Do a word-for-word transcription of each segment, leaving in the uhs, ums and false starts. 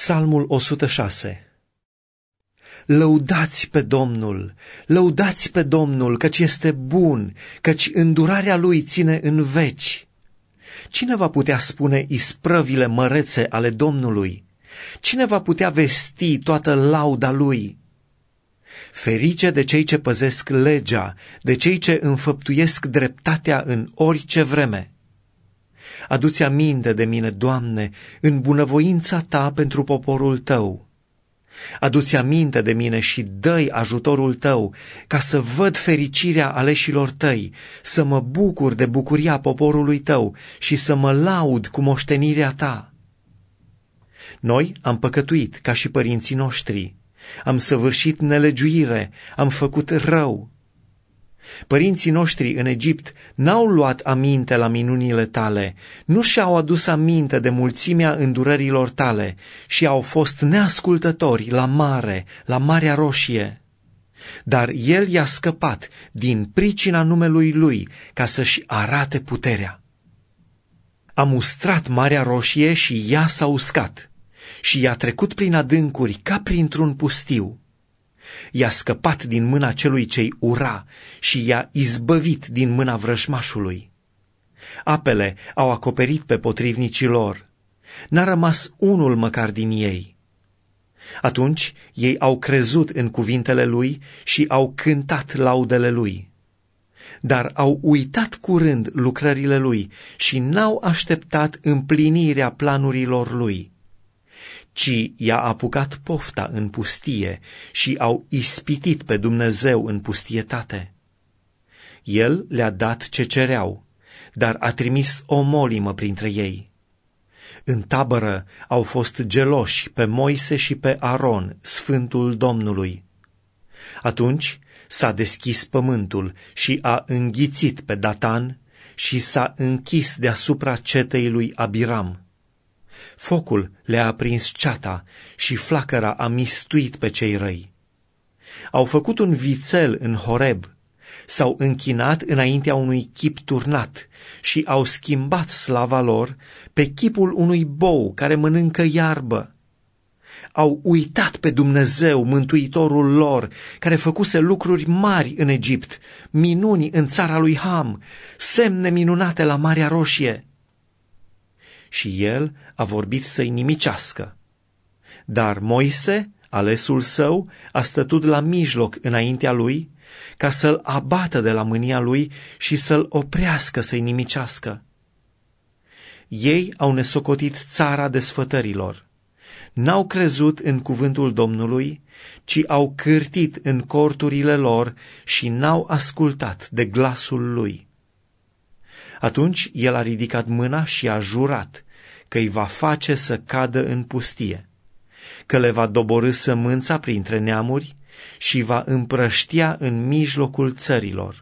Psalmul o sută șase. Lăudați pe Domnul, lăudați pe Domnul, căci este bun, căci îndurarea Lui ține în veci. Cine va putea spune isprăvile mărețe ale Domnului? Cine va putea vesti toată lauda Lui? Ferice de cei ce păzesc legea, de cei ce înfăptuiesc dreptatea în orice vreme. Adu-ți aminte de mine, Doamne, în bunăvoința Ta pentru poporul Tău. Adu-ți aminte de mine și dă-i ajutorul Tău, ca să văd fericirea aleșilor Tăi, să mă bucur de bucuria poporului Tău și să mă laud cu moștenirea Ta. Noi am păcătuit ca și părinții noștri, am săvârșit nelegiuire, am făcut rău. Părinții noștri în Egipt n-au luat aminte la minunile Tale, nu și-au adus aminte de mulțimea îndurărilor Tale și au fost neascultători la mare, la Marea Roșie. Dar El i-a scăpat din pricina numelui Lui ca să-și arate puterea. A mustrat Marea Roșie și ea s-a uscat și i-a trecut prin adâncuri ca printr-un pustiu. I-a scăpat din mâna celui ce-i ura și i-a izbăvit din mâna vrăjmașului. Apele au acoperit pe potrivnicii lor, n-a rămas unul măcar din ei. Atunci ei au crezut în cuvintele lui și au cântat laudele lui. Dar au uitat curând lucrările lui și n-au așteptat împlinirea planurilor lui, ci i-a apucat pofta în pustie și au ispitit pe Dumnezeu în pustietate. El le-a dat ce cereau, dar a trimis o molimă printre ei. În tabără au fost geloși pe Moise și pe Aron, Sfântul Domnului. Atunci s-a deschis pământul și a înghițit pe Datan și s-a închis deasupra cetei lui Abiram. Focul le-a aprins ceata și flacăra a mistuit pe cei răi. Au făcut un vițel în Horeb, s-au închinat înaintea unui chip turnat și au schimbat slava lor pe chipul unui bou care mănâncă iarbă. Au uitat pe Dumnezeu, Mântuitorul lor, care făcuse lucruri mari în Egipt, minuni în țara lui Ham, semne minunate la Marea Roșie. Și el a vorbit să-i nimicească. Dar Moise, alesul său, a stătut la mijloc înaintea lui, ca să-l abată de la mânia lui și să-l oprească să-i nimicească. Ei au nesocotit țara desfătărilor. N-au crezut în cuvântul Domnului, ci au cârtit în corturile lor și n-au ascultat de glasul lui. Atunci el a ridicat mâna și a jurat că îi va face să cadă în pustie, că le va doborî sămânța printre neamuri și va împrăștia în mijlocul țărilor.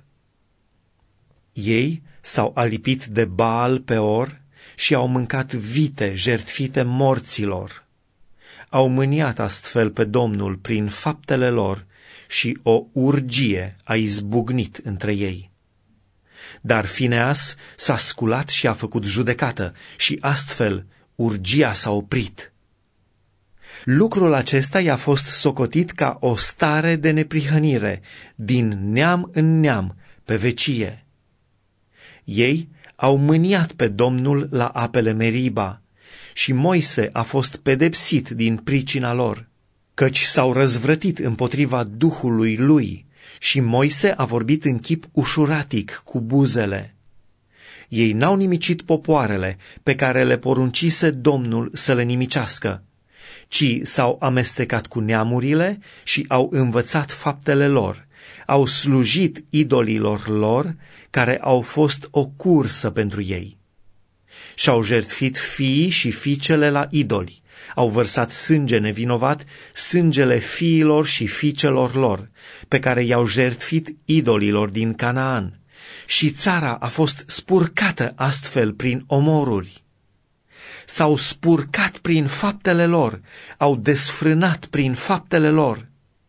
Ei s-au alipit de Baal Peor și au mâncat vite jertfite morților. Au mâniat astfel pe Domnul prin faptele lor și o urgie a izbucnit între ei. Dar Fineas s-a sculat și a făcut judecată și astfel urgia s-a oprit. Lucrul acesta i-a fost socotit ca o stare de neprihănire, din neam în neam, pe vecie. Ei au mâniat pe Domnul la apele Meriba și Moise a fost pedepsit din pricina lor, căci s-au răzvrătit împotriva Duhului lui, și Moise a vorbit în chip ușuratic cu buzele. Ei n-au nimicit popoarele pe care le poruncise Domnul să le nimicească, ci s-au amestecat cu neamurile și au învățat faptele lor, au slujit idolilor lor, care au fost o cursă pentru ei. Și-au jertfit fiii și fiicele la idoli, au vărsat sânge nevinovat, sângele fiilor și fiicelor lor, pe care i-au jertfit idolilor din Canaan, și țara a fost spurcată astfel prin omoruri. S-au spurcat prin faptele lor, au desfrânat prin faptele lor.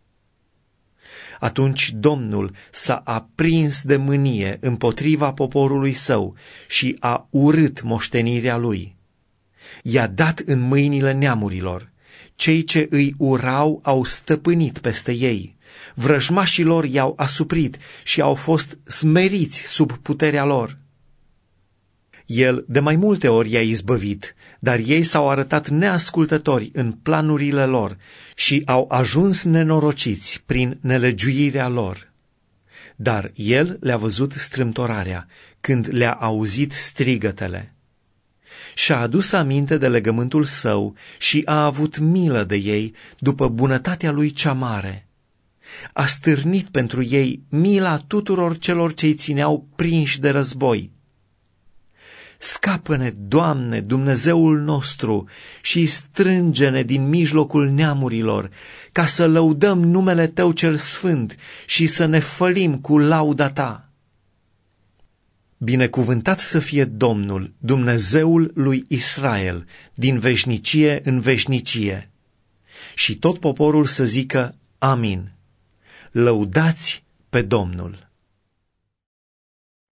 Atunci Domnul s-a aprins de mânie împotriva poporului său și a urât moștenirea lui. I-a dat în mâinile neamurilor Cei ce îi urau au stăpânit peste ei, vrăjmașii lor i-au asuprit și au fost smeriți sub puterea lor. El de mai multe ori i-a izbăvit, dar ei s-au arătat neascultători în planurile lor și au ajuns nenorociți prin nelegiuirea lor. Dar el le-a văzut strâmtorarea când le-a auzit strigătele. Și-a adus aminte de legământul său și a avut milă de ei după bunătatea lui cea mare. A stârnit pentru ei mila tuturor celor ce-i țineau prinși de război. Scapă-ne, Doamne, Dumnezeul nostru, și strânge-ne din mijlocul neamurilor, ca să lăudăm numele Tău cel sfânt și să ne fălim cu lauda Ta. Binecuvântat să fie Domnul, Dumnezeul lui Israel, din veșnicie în veșnicie. Și tot poporul să zică Amin. Lăudați pe Domnul.